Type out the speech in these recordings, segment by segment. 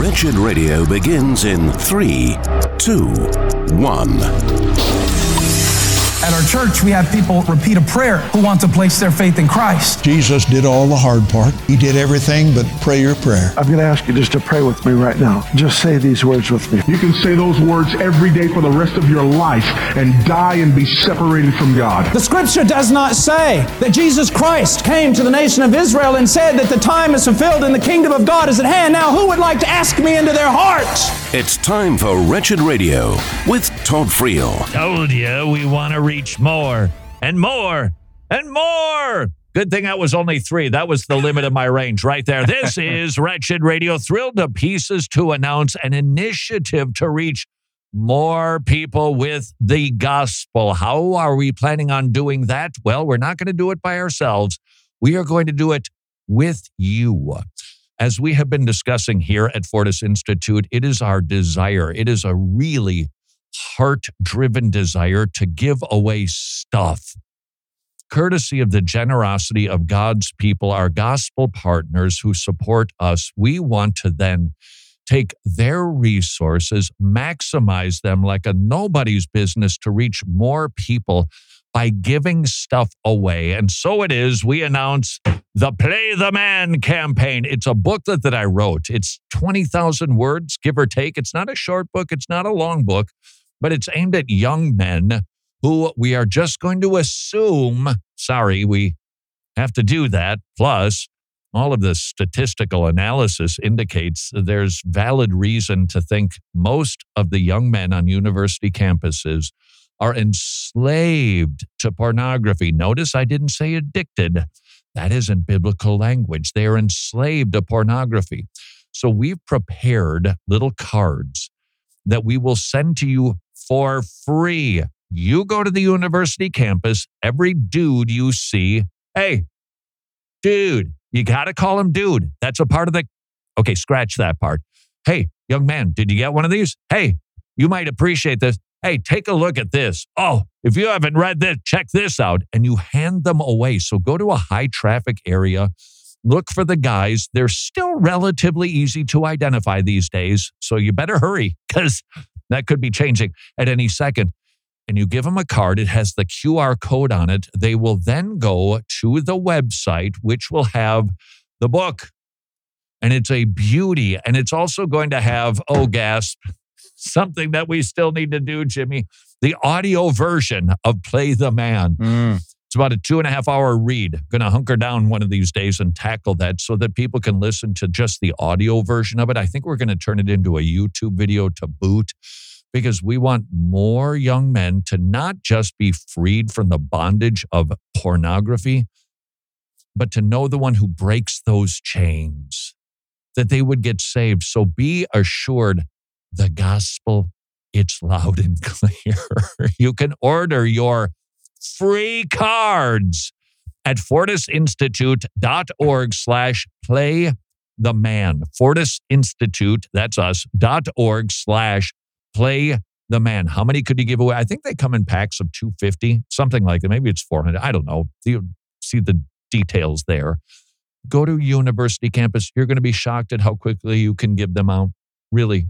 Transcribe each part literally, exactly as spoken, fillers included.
Wretched Radio begins in three, two, one. At our church, we have people repeat a prayer who want to place their faith in Christ. Jesus did all the hard part. He did everything but pray your prayer. I'm going to ask you just to pray with me right now. Just say these words with me. You can say those words every day for the rest of your life and die and be separated from God. The scripture does not say that Jesus Christ came to the nation of Israel and said that the time is fulfilled and the kingdom of God is at hand. Now, who would like to ask me into their heart? It's time for Wretched Radio with Todd Friel. Told you we want to reach more and more and more. Good thing that was only three. That was the limit of my range right there. This is Wretched Radio, thrilled to pieces to announce an initiative to reach more people with the gospel. How are we planning on doing that? Well, we're not going to do it by ourselves. We are going to do it with you. As we have been discussing here at Fortis Institute, it is our desire. It is a really heart-driven desire to give away stuff. Courtesy of the generosity of God's people, our gospel partners who support us, we want to then take their resources, maximize them like a nobody's business to reach more people by giving stuff away. And so it is, we announce the Play the Man campaign. It's a booklet that I wrote. It's twenty thousand words, give or take. It's not a short book. It's not a long book, but it's aimed at young men who we are just going to assume, sorry, we have to do that. Plus, all of the statistical analysis indicates there's valid reason to think most of the young men on university campuses are enslaved to pornography. Notice I didn't say addicted. That isn't biblical language. They are enslaved to pornography. So we've prepared little cards that we will send to you for free. You go to the university campus, every dude you see, hey, dude, you got to call him dude. That's a part of the, okay, scratch that part. Hey, young man, did you get one of these? Hey, you might appreciate this. Hey, take a look at this. Oh, if you haven't read this, check this out. And you hand them away. So go to a high traffic area, look for the guys. They're still relatively easy to identify these days. So you better hurry because that could be changing at any second. And you give them a card. It has the Q R code on it. They will then go to the website, which will have the book. And it's a beauty. And it's also going to have, oh, gasp, something that we still need to do, Jimmy, the audio version of Play the Man. Mm. It's about a two and a half hour read. Going to hunker down one of these days and tackle that so that people can listen to just the audio version of it. I think we're going to turn it into a YouTube video to boot because we want more young men to not just be freed from the bondage of pornography, but to know the one who breaks those chains, that they would get saved. So be assured, the gospel, it's loud and clear. You can order your free cards at fortisinstitute.org slash play the man. Fortis Institute, that's us, dot org slash play the man. How many could you give away? I think they come in packs of two hundred fifty, something like that. Maybe it's four hundred. I don't know. You see the details there. Go to university campus. You're going to be shocked at how quickly you can give them out. Really.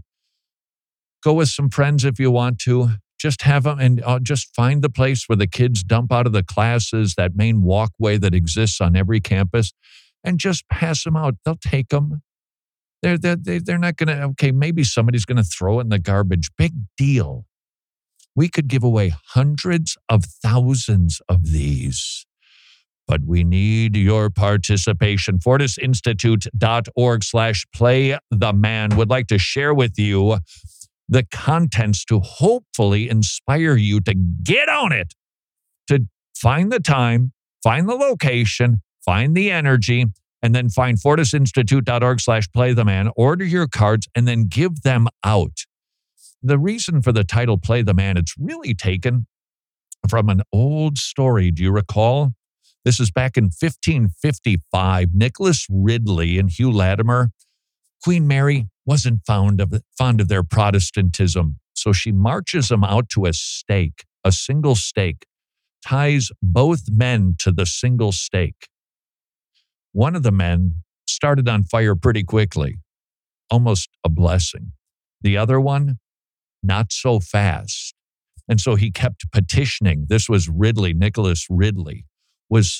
Go with some friends if you want to. Just have them and uh, just find the place where the kids dump out of the classes, that main walkway that exists on every campus, and just pass them out. They'll take them. They're, they're, they're not going to, okay, maybe somebody's going to throw it in the garbage. Big deal. We could give away hundreds of thousands of these. But we need your participation. fortisinstitute.org slash play the man would like to share with you the contents to hopefully inspire you to get on it, to find the time, find the location, find the energy, and then find fortisinstitute.org slash play the man, order your cards, and then give them out. The reason for the title Play the Man, it's really taken from an old story. Do you recall? This is back in fifteen fifty-five. Nicholas Ridley and Hugh Latimer. Queen Mary wasn't fond of, fond of their Protestantism, so she marches them out to a stake, a single stake, ties both men to the single stake. One of the men started on fire pretty quickly. almost a blessing. The other one, not so fast. And so he kept petitioning. This was Ridley, Nicholas Ridley, was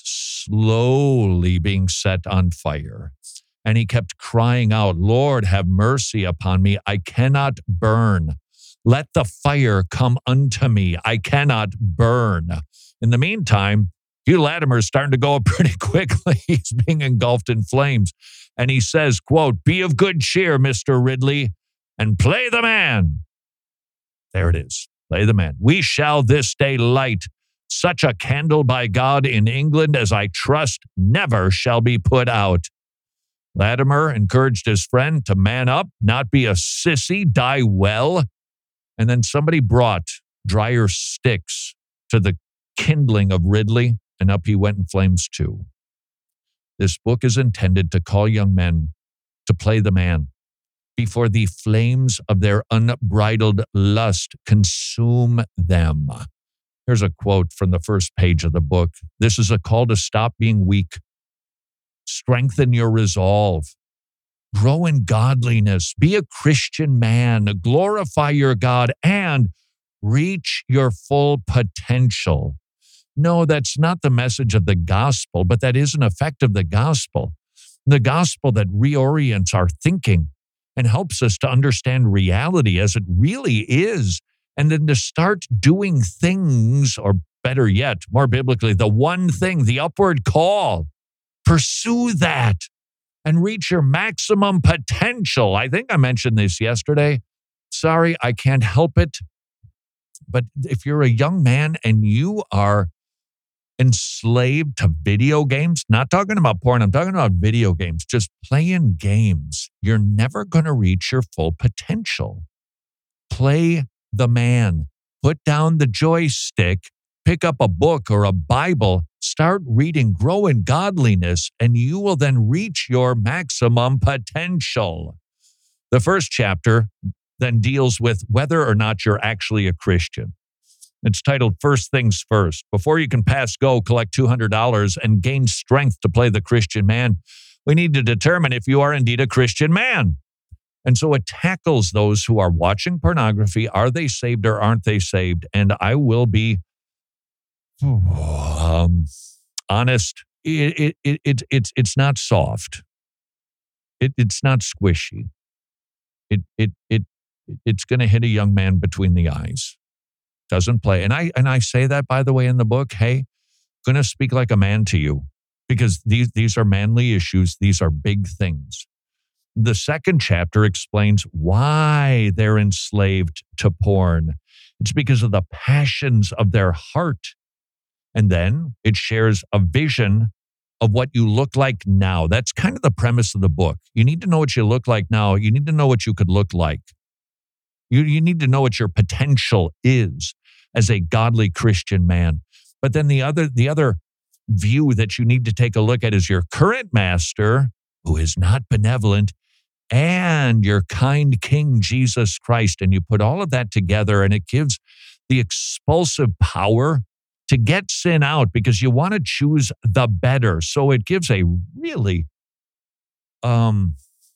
slowly being set on fire. And he kept crying out, Lord, have mercy upon me. I cannot burn. Let the fire come unto me. I cannot burn. In the meantime, Hugh Latimer's starting to go up pretty quickly. He's being engulfed in flames. And he says, quote, be of good cheer, Mister Ridley, and play the man. There it is. Play the man. We shall this day light such a candle by God in England as I trust never shall be put out. Latimer encouraged his friend to man up, not be a sissy, die well. And then somebody brought drier sticks to the kindling of Ridley, and up he went in flames too. This book is intended to call young men to play the man before the flames of their unbridled lust consume them. Here's a quote from the first page of the book. This is a call to stop being weak. Strengthen your resolve. Grow in godliness. Be a Christian man. Glorify your God and reach your full potential. No, that's not the message of the gospel, but that is an effect of the gospel. The gospel that reorients our thinking and helps us to understand reality as it really is, and then to start doing things, or better yet, more biblically, the one thing, the upward call. Pursue that and reach your maximum potential. I think I mentioned this yesterday. Sorry, I can't help it. But if you're a young man and you are enslaved to video games, not talking about porn, I'm talking about video games, just playing games, you're never going to reach your full potential. Play the man. Put down the joystick, pick up a book or a Bible, start reading, grow in godliness, and you will then reach your maximum potential. The first chapter then deals with whether or not you're actually a Christian. It's titled First Things First. Before you can pass go, collect two hundred dollars and gain strength to play the Christian man, we need to determine if you are indeed a Christian man. And so it tackles those who are watching pornography. Are they saved or aren't they saved? And I will be um, honest. It, it, it, it, it's, it's not soft. It, it's not squishy. It, it, it, it's going to hit a young man between the eyes. Doesn't play. And I and I say that, by the way, in the book, hey, going to speak like a man to you, because these, these are manly issues. These are big things. The second chapter explains why they're enslaved to porn. It's because of the passions of their heart. And then it shares a vision of what you look like now. That's kind of the premise of the book. You need to know what you look like now. You need to know what you could look like. You, you need to know what your potential is as a godly Christian man. But then the other, the other view that you need to take a look at is your current master, who is not benevolent, and your kind King Jesus Christ. And you put all of that together, and it gives the expulsive power to get sin out, because you want to choose the better. So it gives a really um,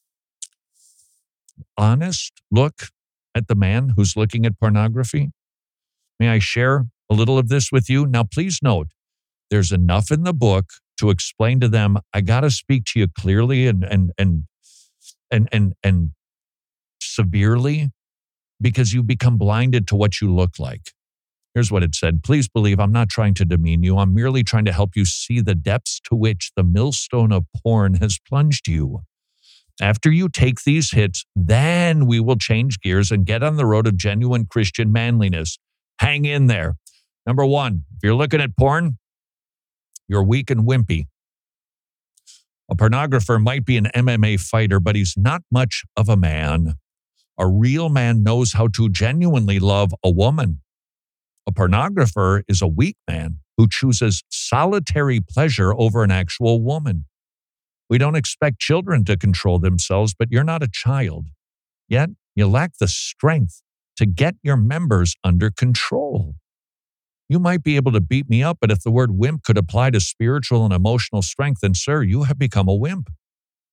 honest look at the man who's looking at pornography. May I share a little of this with you? Now, please note, there's enough in the book to explain to them, I got to speak to you clearly and and and and and and severely, because you become blinded to what you look like. Here's what it said. Please believe I'm not trying to demean you. I'm merely trying to help you see the depths to which the millstone of porn has plunged you. After you take these hits, then we will change gears and get on the road of genuine Christian manliness. Hang in there. Number one, if you're looking at porn, you're weak and wimpy. A pornographer might be an M M A fighter, but he's not much of a man. A real man knows how to genuinely love a woman. A pornographer is a weak man who chooses solitary pleasure over an actual woman. We don't expect children to control themselves, but you're not a child. Yet, you lack the strength to get your members under control. You might be able to beat me up, but if the word wimp could apply to spiritual and emotional strength, then, sir, you have become a wimp.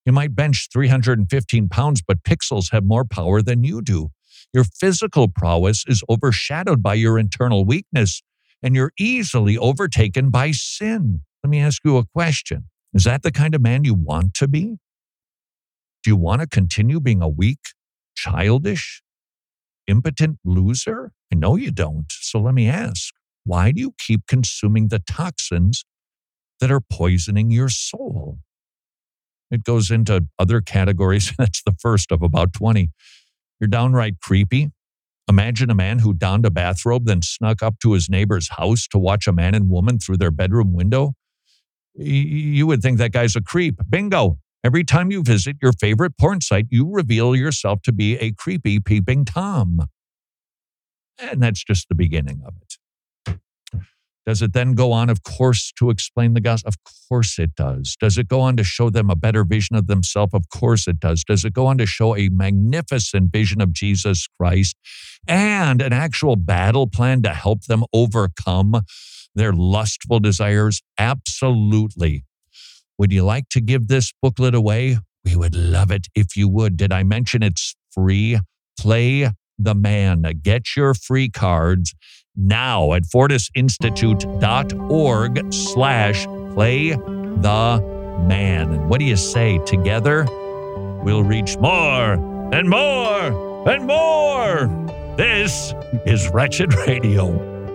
You might bench three hundred fifteen pounds, but pixels have more power than you do. Your physical prowess is overshadowed by your internal weakness, and you're easily overtaken by sin. Let me ask you a question. Is that the kind of man you want to be? Do you want to continue being a weak, childish, impotent loser? I know you don't. So let me ask, why do you keep consuming the toxins that are poisoning your soul? It goes into other categories. That's the first of about twenty. You're downright creepy. Imagine a man who donned a bathrobe, then snuck up to his neighbor's house to watch a man and woman through their bedroom window. You would think that guy's a creep. Bingo. Every time you visit your favorite porn site, you reveal yourself to be a creepy peeping Tom. And that's just the beginning of it. Does it then go on, of course, to explain the gospel? Of course it does. Does it go on to show them a better vision of themselves? Of course it does. Does it go on to show a magnificent vision of Jesus Christ and an actual battle plan to help them overcome their lustful desires? Absolutely. Would you like to give this booklet away? We would love it if you would. Did I mention it's free? Play the Man. Get your free cards now at fortisinstitute.org slash play the man. And what do you say? Together, we'll reach more and more and more. This is Wretched Radio.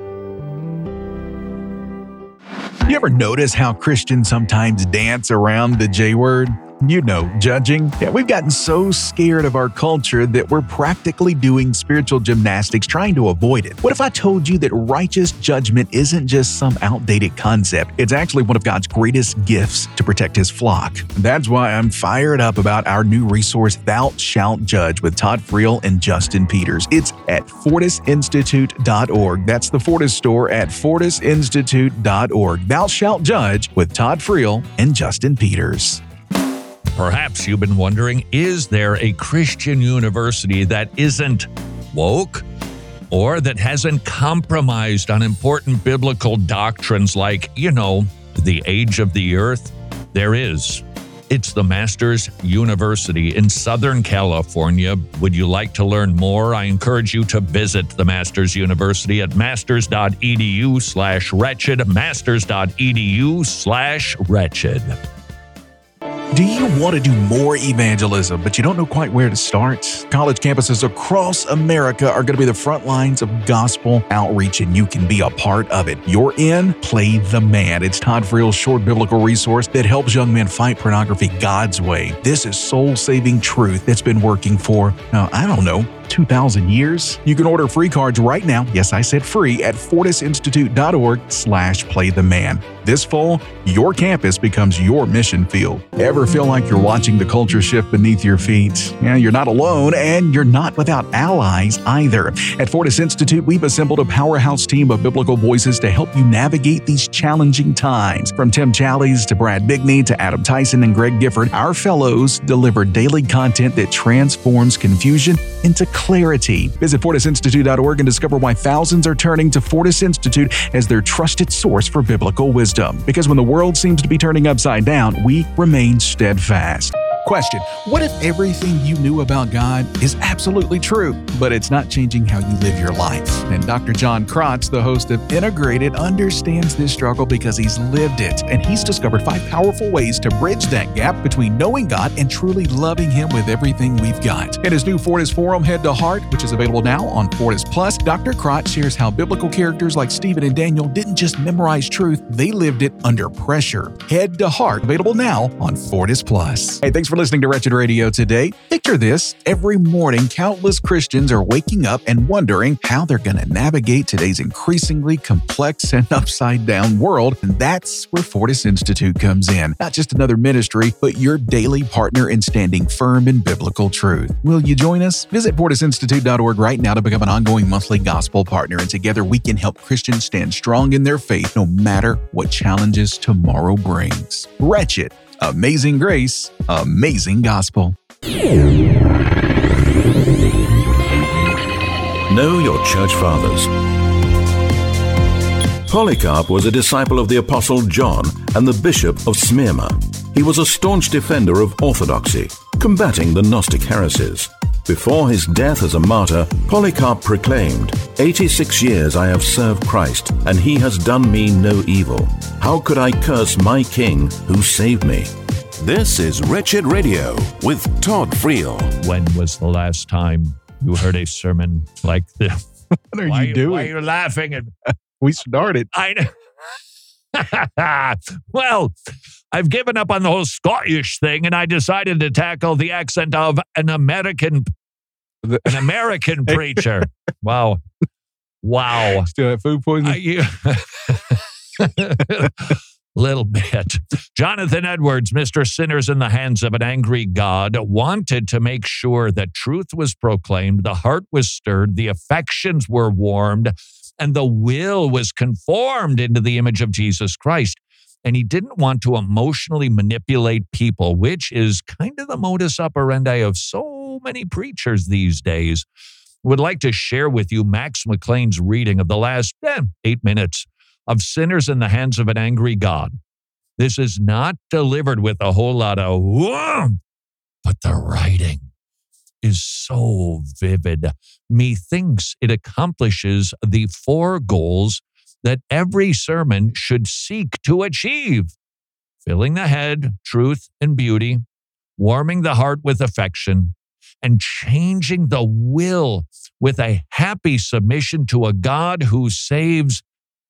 You ever notice how Christians sometimes dance around the J word? You know, judging. Yeah, we've gotten so scared of our culture that we're practically doing spiritual gymnastics trying to avoid it. What if I told you that righteous judgment isn't just some outdated concept? It's actually one of God's greatest gifts to protect His flock. That's why I'm fired up about our new resource, Thou Shalt Judge, with Todd Friel and Justin Peters. It's at fortis institute dot org. That's the Fortis store at fortis institute dot org. Thou Shalt Judge with Todd Friel and Justin Peters. Perhaps you've been wondering, is there a Christian university that isn't woke or that hasn't compromised on important biblical doctrines like, you know, the age of the earth? There is. It's the Masters University in Southern California. Would you like to learn more? I encourage you to visit the Masters University at masters.edu slash wretched, masters.edu slash wretched. Do you want to do more evangelism, but you don't know quite where to start? College campuses across America are going to be the front lines of gospel outreach, and you can be a part of it. You're in Play the Man. It's Todd Friel's short biblical resource that helps young men fight pornography God's way. This is soul-saving truth that's been working for, uh, I don't know, two thousand years. You can order free cards right now. Yes, I said free at fortisinstitute.org slash play the man. This fall, your campus becomes your mission field. Ever feel like you're watching the culture shift beneath your feet? Yeah, you're not alone, and you're not without allies either. At Fortis Institute, we've assembled a powerhouse team of biblical voices to help you navigate these challenging times. From Tim Challies to Brad Bigney to Adam Tyson and Greg Gifford, our fellows deliver daily content that transforms confusion into clarity. Visit fortis institute dot org and discover why thousands are turning to Fortis Institute as their trusted source for biblical wisdom. Because when the world seems to be turning upside down, we remain steadfast. Question: what if everything you knew about God is absolutely true, but it's not changing how you live your life? And Doctor John Krotz, the host of Integrated, understands this struggle because he's lived it, and he's discovered five powerful ways to bridge that gap between knowing God and truly loving Him with everything we've got. In his new Fortis Forum, Head to Heart, which is available now on Fortis Plus, Doctor Krotz shares how biblical characters like Stephen and Daniel didn't just memorize truth, they lived it under pressure. Head to Heart, available now on Fortis Plus. Hey, thanks for listening to Wretched Radio today. Picture this: every morning, countless Christians are waking up and wondering how they're going to navigate today's increasingly complex and upside-down world, and that's where Fortis Institute comes in. Not just another ministry, but your daily partner in standing firm in biblical truth. Will you join us? Visit fortis institute dot org right now to become an ongoing monthly gospel partner, and together we can help Christians stand strong in their faith no matter what challenges tomorrow brings. Wretched. Amazing grace, amazing gospel. Know your church fathers. Polycarp was a disciple of the Apostle John and the Bishop of Smyrna. He was a staunch defender of orthodoxy, combating the Gnostic heresies. Before his death as a martyr, Polycarp proclaimed, eighty-six years I have served Christ, and he has done me no evil. How could I curse my King who saved me? This is Wretched Radio with Todd Friel. When was the last time you heard a sermon like this? What are why, you doing? Why are you laughing at We started. I know. Well, I've given up on the whole Scottish thing, and I decided to tackle the accent of an American, an American preacher. Wow, wow. Still have food poisoning? Uh, little bit. Jonathan Edwards, Mister Sinners in the Hands of an Angry God, wanted to make sure that truth was proclaimed, the heart was stirred, the affections were warmed, and the will was conformed into the image of Jesus Christ. And he didn't want to emotionally manipulate people, which is kind of the modus operandi of so many preachers these days. Would like to share with you Max McLean's reading of the last eh, eight minutes of Sinners in the Hands of an Angry God. This is not delivered with a whole lot of whoa, but the writing is so vivid. Methinks it accomplishes the four goals that every sermon should seek to achieve: filling the head, truth and beauty, warming the heart with affection, and changing the will with a happy submission to a God who saves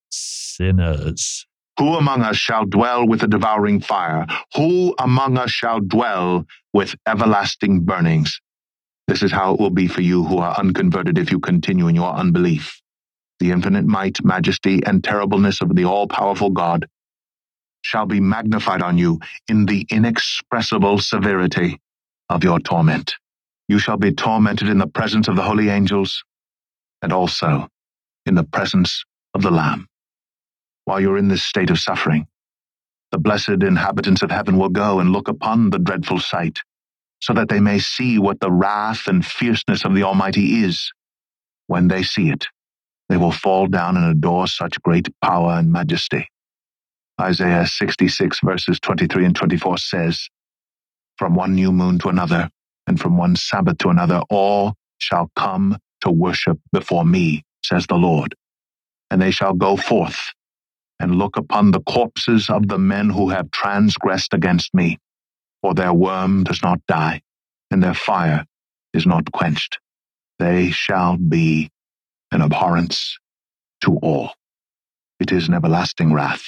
sinners. Who among us shall dwell with a devouring fire? Who among us shall dwell with everlasting burnings? This is how it will be for you who are unconverted if you continue in your unbelief. The infinite might, majesty, and terribleness of the all-powerful God shall be magnified on you in the inexpressible severity of your torment. You shall be tormented in the presence of the holy angels and also in the presence of the Lamb. While you're in this state of suffering, the blessed inhabitants of heaven will go and look upon the dreadful sight, so that they may see what the wrath and fierceness of the Almighty is. When they see it, they will fall down and adore such great power and majesty. Isaiah sixty-six verses twenty-three and twenty-four says, "From one new moon to another, and from one Sabbath to another, all shall come to worship before me, says the Lord. And they shall go forth and look upon the corpses of the men who have transgressed against me, for their worm does not die, and their fire is not quenched. They shall be an abhorrence to all. It is an everlasting wrath.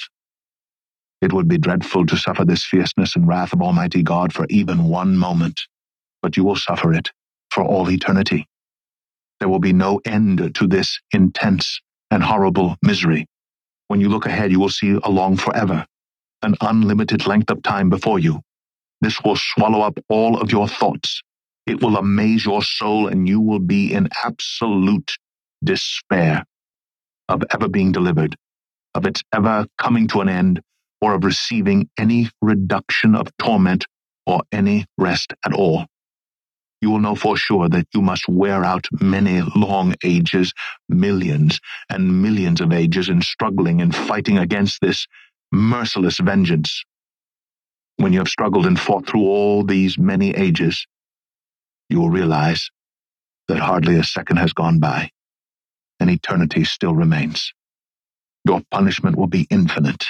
It would be dreadful to suffer this fierceness and wrath of Almighty God for even one moment, but you will suffer it for all eternity. There will be no end to this intense and horrible misery. When you look ahead, you will see along forever, an unlimited length of time before you. This will swallow up all of your thoughts. It will amaze your soul, and you will be in absolute despair of ever being delivered, of its ever coming to an end, or of receiving any reduction of torment or any rest at all. You will know for sure that you must wear out many long ages, millions and millions of ages in struggling and fighting against this merciless vengeance. When you have struggled and fought through all these many ages, you will realize that hardly a second has gone by, and eternity still remains. Your punishment will be infinite.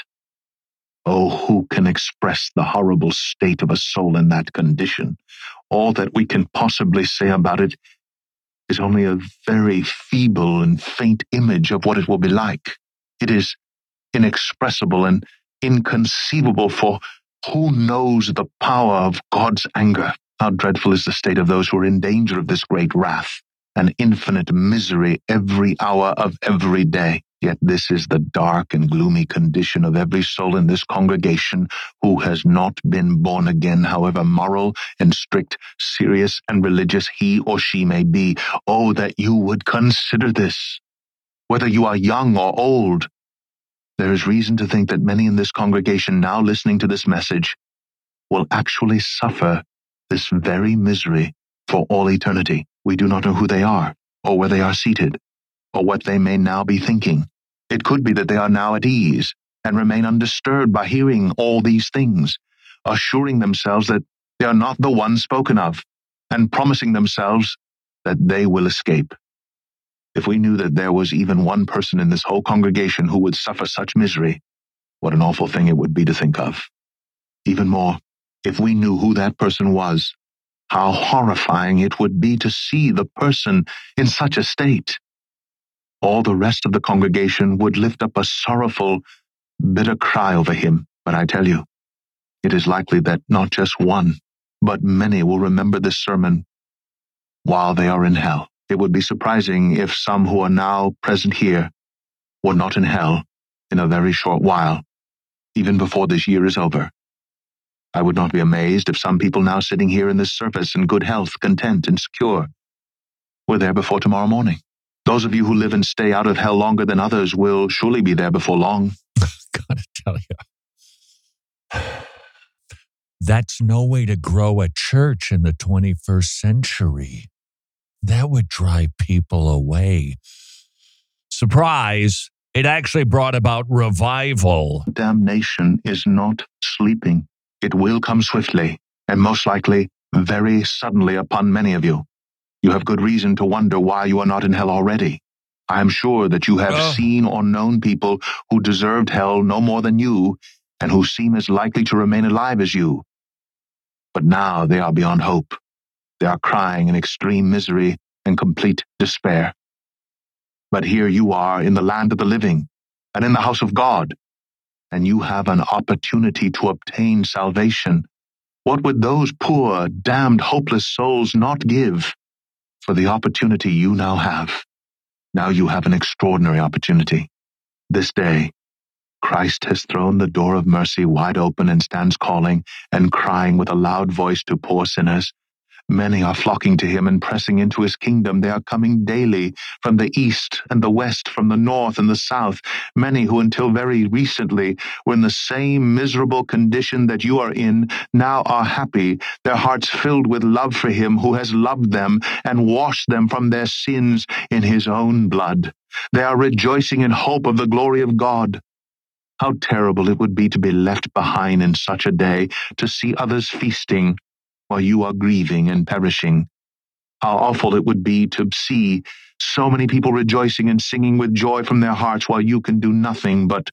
Oh, who can express the horrible state of a soul in that condition? All that we can possibly say about it is only a very feeble and faint image of what it will be like. It is inexpressible and inconceivable, for who knows the power of God's anger? How dreadful is the state of those who are in danger of this great wrath and infinite misery every hour of every day. Yet this is the dark and gloomy condition of every soul in this congregation who has not been born again, however moral and strict, serious and religious he or she may be. Oh, that you would consider this. Whether you are young or old, there is reason to think that many in this congregation now listening to this message will actually suffer this very misery for all eternity. We do not know who they are, or where they are seated, or what they may now be thinking. It could be that they are now at ease and remain undisturbed by hearing all these things. assuring themselves that they are not the ones spoken of, and promising themselves that they will escape. If we knew that there was even one person in this whole congregation who would suffer such misery, what an awful thing it would be to think of. Even more, if we knew who that person was, how horrifying it would be to see the person in such a state. All the rest of the congregation would lift up a sorrowful, bitter cry over him. But I tell you, it is likely that not just one, but many will remember this sermon while they are in hell. It would be surprising if some who are now present here were not in hell in a very short while, even before this year is over. I would not be amazed if some people now sitting here in this service in good health, content, and secure were there before tomorrow morning. Those of you who live and stay out of hell longer than others will surely be there before long. Gotta tell you, that's no way to grow a church in the twenty-first century. That would drive people away. Surprise, it actually brought about revival. Damnation is not sleeping. It will come swiftly, and most likely very suddenly upon many of you. You have good reason to wonder why you are not in hell already. I am sure that you have Oh. seen or known people who deserved hell no more than you, and who seem as likely to remain alive as you. But now they are beyond hope. They are crying in extreme misery and complete despair. But here you are in the land of the living, and in the house of God, and you have an opportunity to obtain salvation. What would those poor, damned, hopeless souls not give for the opportunity you now have? Now you have an extraordinary opportunity. This day, Christ has thrown the door of mercy wide open and stands calling and crying with a loud voice to poor sinners. Many are flocking to him and pressing into his kingdom. They are coming daily from the east and the west, from the north and the south. Many who until very recently were in the same miserable condition that you are in now are happy, their hearts filled with love for him who has loved them and washed them from their sins in his own blood. They are rejoicing in hope of the glory of God. How terrible it would be to be left behind in such a day, to see others feasting while you are grieving and perishing. How awful it would be to see so many people rejoicing and singing with joy from their hearts while you can do nothing but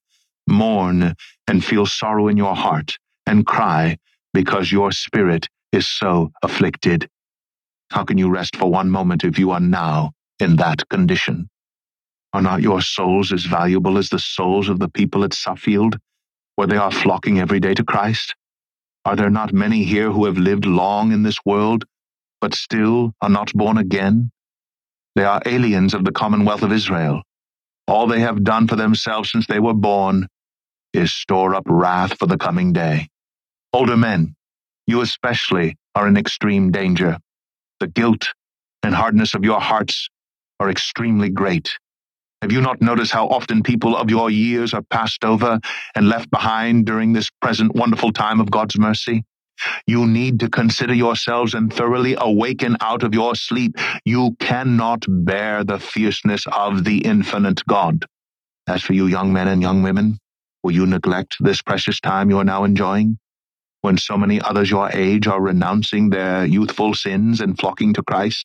mourn and feel sorrow in your heart and cry because your spirit is so afflicted. How can you rest for one moment if you are now in that condition? Are not your souls as valuable as the souls of the people at Suffield, where they are flocking every day to Christ? Are there not many here who have lived long in this world, but still are not born again? They are aliens of the commonwealth of Israel. All they have done for themselves since they were born is store up wrath for the coming day. Older men, you especially are in extreme danger. The guilt and hardness of your hearts are extremely great. Have you not noticed how often people of your years are passed over and left behind during this present wonderful time of God's mercy? You need to consider yourselves and thoroughly awaken out of your sleep. You cannot bear the fierceness of the infinite God. As for you young men and young women, will you neglect this precious time you are now enjoying, when so many others your age are renouncing their youthful sins and flocking to Christ?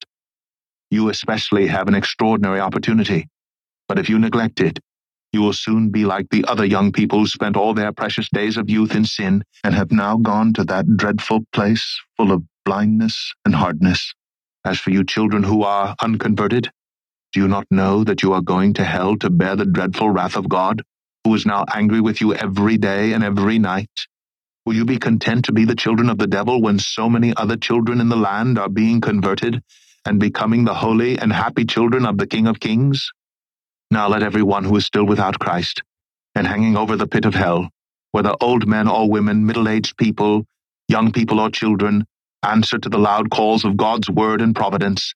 You especially have an extraordinary opportunity. But if you neglect it, you will soon be like the other young people who spent all their precious days of youth in sin and have now gone to that dreadful place full of blindness and hardness. As for you children who are unconverted, do you not know that you are going to hell to bear the dreadful wrath of God, who is now angry with you every day and every night? Will you be content to be the children of the devil when so many other children in the land are being converted and becoming the holy and happy children of the King of Kings? Now let every one who is still without Christ, and hanging over the pit of hell, whether old men or women, middle-aged people, young people or children, answer to the loud calls of God's word and providence.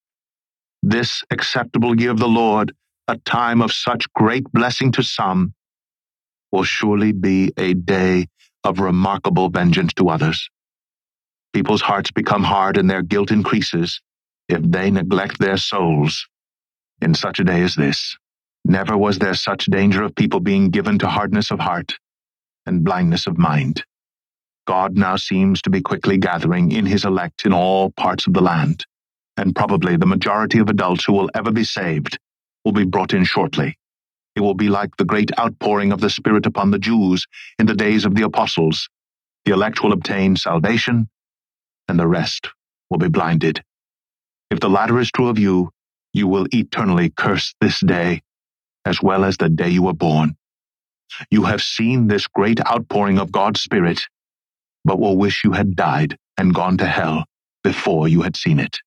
This acceptable year of the Lord, a time of such great blessing to some, will surely be a day of remarkable vengeance to others. People's hearts become hard and their guilt increases if they neglect their souls in such a day as this. Never was there such danger of people being given to hardness of heart and blindness of mind. God now seems to be quickly gathering in his elect in all parts of the land, and probably the majority of adults who will ever be saved will be brought in shortly. It will be like the great outpouring of the Spirit upon the Jews in the days of the apostles. The elect will obtain salvation, and the rest will be blinded. If the latter is true of you, you will eternally curse this day, as well as the day you were born. You have seen this great outpouring of God's Spirit, but will wish you had died and gone to hell before you had seen it.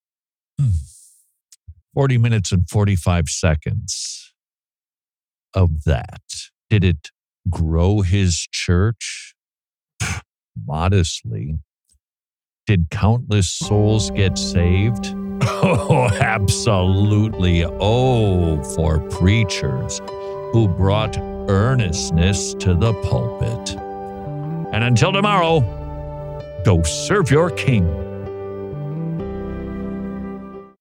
forty minutes and forty-five seconds of that. Did it grow his church? Modestly. Did countless souls get saved? Oh, absolutely. Oh, for preachers who brought earnestness to the pulpit. And until tomorrow, go serve your king.